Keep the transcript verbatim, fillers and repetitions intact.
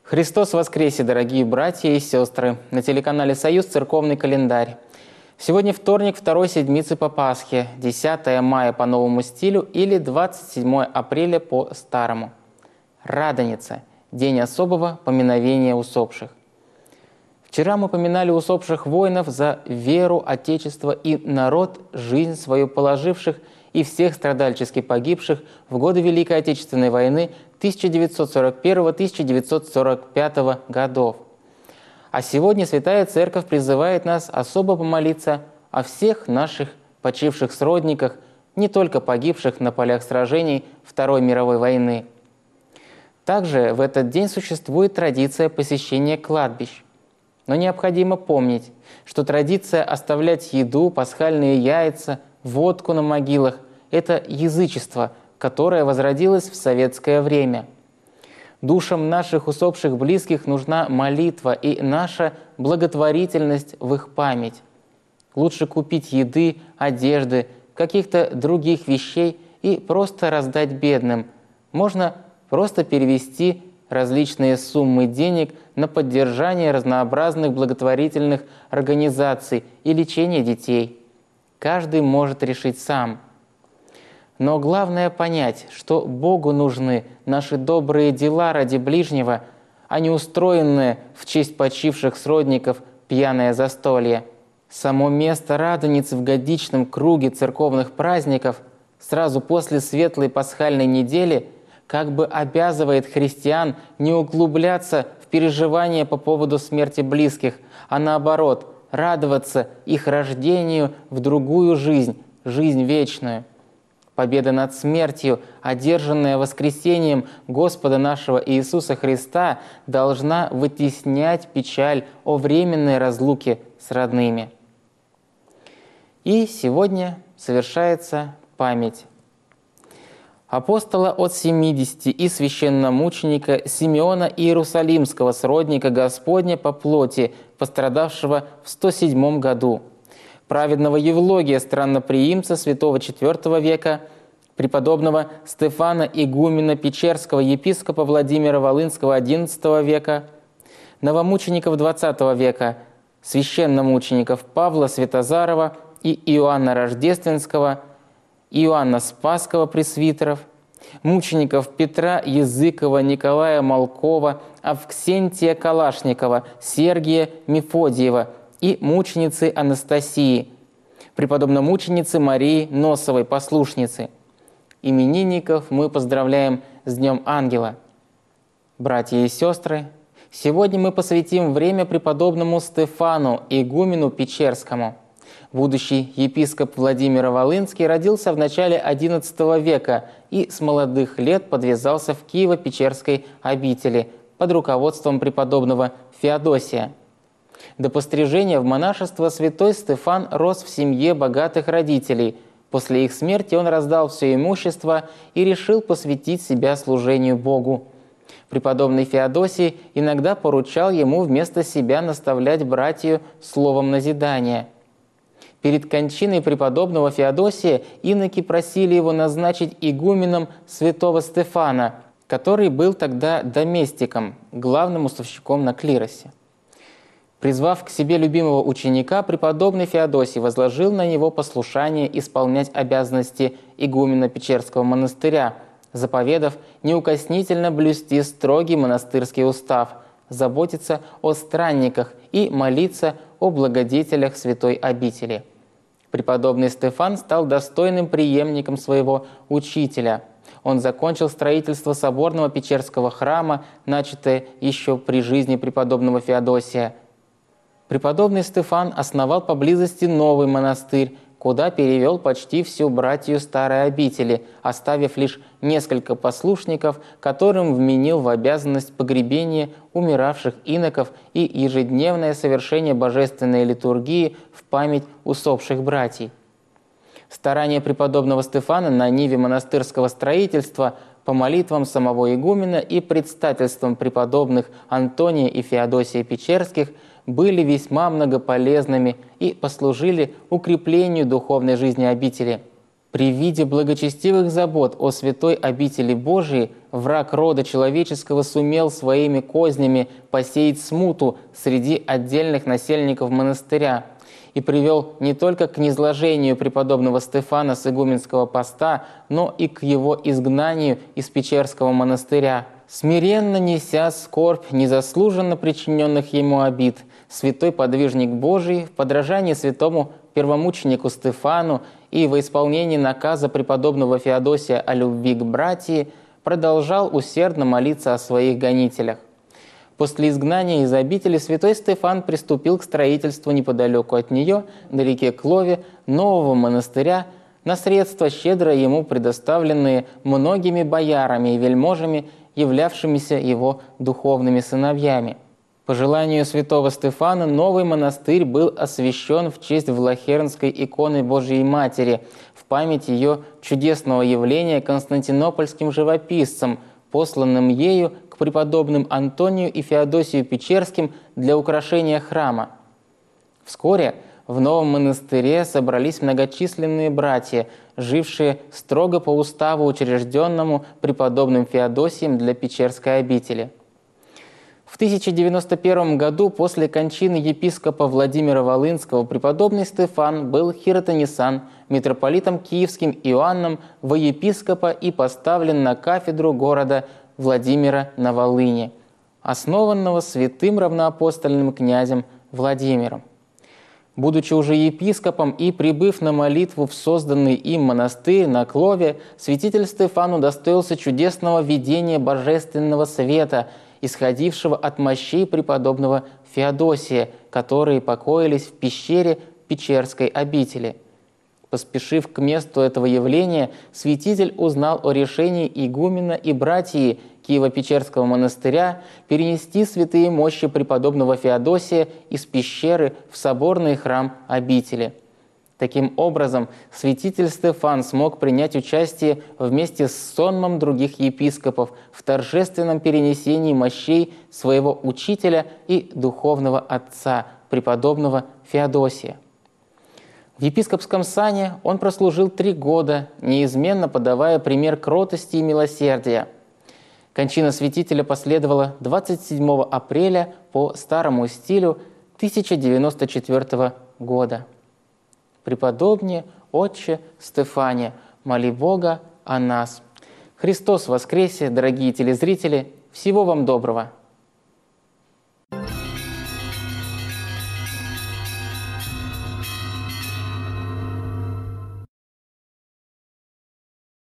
Христос воскресе, дорогие братья и сестры! На телеканале «Союз» церковный календарь. Сегодня вторник второй седмицы по Пасхе, десятое мая по новому стилю или двадцать седьмое апреля по старому. Радоница – день особого поминовения усопших. Вчера мы поминали усопших воинов за веру, отечество и народ, жизнь свою положивших и всех страдальчески погибших в годы Великой Отечественной войны тысяча девятьсот сорок первого — тысяча девятьсот сорок пятого годов. А сегодня Святая Церковь призывает нас особо помолиться о всех наших почивших сродниках, не только погибших на полях сражений Второй мировой войны. Также в этот день существует традиция посещения кладбищ. Но необходимо помнить, что традиция оставлять еду, пасхальные яйца, водку на могилах – это язычество, которое возродилось в советское время. Душам наших усопших близких нужна молитва и наша благотворительность в их память. Лучше купить еды, одежды, каких-то других вещей и просто раздать бедным. Можно просто перевести различные суммы денег на поддержание разнообразных благотворительных организаций и лечение детей. Каждый может решить сам. Но главное понять, что Богу нужны наши добрые дела ради ближнего, а не устроенное в честь почивших сродников пьяное застолье. Само место Радоницы в годичном круге церковных праздников сразу после Светлой Пасхальной недели как бы обязывает христиан не углубляться в переживания по поводу смерти близких, а наоборот, радоваться их рождению в другую жизнь, жизнь вечную. Победа над смертью, одержанная воскресением Господа нашего Иисуса Христа, должна вытеснять печаль о временной разлуке с родными. И сегодня совершается память апостола от семидесяти и священномученика Симеона Иерусалимского, сродника Господня по плоти, пострадавшего в сто седьмом году, праведного Евлогия, странноприимца святого четвёртого века, преподобного Стефана Игумена Печерского, епископа Владимира Волынского одиннадцатого века, новомучеников двадцатого века, священномучеников Павла Святозарова и Иоанна Рождественского, Иоанна Спасского пресвитеров, мучеников Петра Языкова, Николая Малкова, Авксентия Калашникова, Сергия Мефодиева и мученицы Анастасии, преподобномученицы Марии Носовой, послушницы. Именинников мы поздравляем с Днем Ангела. Братья и сестры, сегодня мы посвятим время преподобному Стефану, игумену Печерскому. Будущий епископ Владимир Волынский родился в начале одиннадцатого века и с молодых лет подвязался в Киево-Печерской обители под руководством преподобного Феодосия. До пострижения в монашество святой Стефан рос в семье богатых родителей. После их смерти он раздал все имущество и решил посвятить себя служению Богу. Преподобный Феодосий иногда поручал ему вместо себя наставлять братью словом назидания. Перед кончиной преподобного Феодосия иноки просили его назначить игуменом святого Стефана, который был тогда доместиком, главным уставщиком на клиросе. Призвав к себе любимого ученика, преподобный Феодосий возложил на него послушание исполнять обязанности игумена Печерского монастыря, заповедав неукоснительно блюсти строгий монастырский устав, заботиться о странниках и молиться о благодетелях святой обители. Преподобный Стефан стал достойным преемником своего учителя. Он закончил строительство соборного Печерского храма, начатое еще при жизни преподобного Феодосия. Преподобный Стефан основал поблизости новый монастырь, куда перевел почти всю братью старой обители, оставив лишь несколько послушников, которым вменил в обязанность погребения умиравших иноков и ежедневное совершение божественной литургии в память усопших братьев. Старания преподобного Стефана на ниве монастырского строительства по молитвам самого игумена и предстательством преподобных Антония и Феодосия Печерских были весьма многополезными и послужили укреплению духовной жизни обители. При виде благочестивых забот о святой обители Божией враг рода человеческого сумел своими кознями посеять смуту среди отдельных насельников монастыря и привел не только к низложению преподобного Стефана с игуменского поста, но и к его изгнанию из Печерского монастыря. Смиренно неся скорбь незаслуженно причиненных ему обид, святой подвижник Божий в подражании святому первомученику Стефану и во исполнении наказа преподобного Феодосия о любви к братии продолжал усердно молиться о своих гонителях. После изгнания из обители святой Стефан приступил к строительству неподалеку от нее, на реке Клове, нового монастыря, на средства, щедро ему предоставленные многими боярами и вельможами, являвшимися его духовными сыновьями. По желанию святого Стефана новый монастырь был освящен в честь Влахернской иконы Божией Матери, в память ее чудесного явления константинопольским живописцем, посланным ею к преподобным Антонию и Феодосию Печерским для украшения храма. Вскоре в новом монастыре собрались многочисленные братья, жившие строго по уставу, учрежденному преподобным Феодосием для Печерской обители. В тысяча девяносто первом году после кончины епископа Владимира Волынского преподобный Стефан был хиротонисан митрополитом Киевским Иоанном во епископа и поставлен на кафедру города Владимира на Волыни, основанного святым равноапостольным князем Владимиром. Будучи уже епископом и прибыв на молитву в созданный им монастырь на Клове, святитель Стефан удостоился чудесного видения божественного света, исходившего от мощей преподобного Феодосия, которые покоились в пещере Печерской обители. Поспешив к месту этого явления, святитель узнал о решении игумена и братьи Киево-Печерского монастыря перенести святые мощи преподобного Феодосия из пещеры в соборный храм обители. Таким образом, святитель Стефан смог принять участие вместе с сонмом других епископов в торжественном перенесении мощей своего учителя и духовного отца, преподобного Феодосия. В епископском сане он прослужил три года, неизменно подавая пример кротости и милосердия. Кончина святителя последовала двадцать седьмого апреля по старому стилю тысяча девяносто четвёртого года. Преподобнее, отче Стефане, моли Бога о нас. Христос воскресе, дорогие телезрители! Всего вам доброго!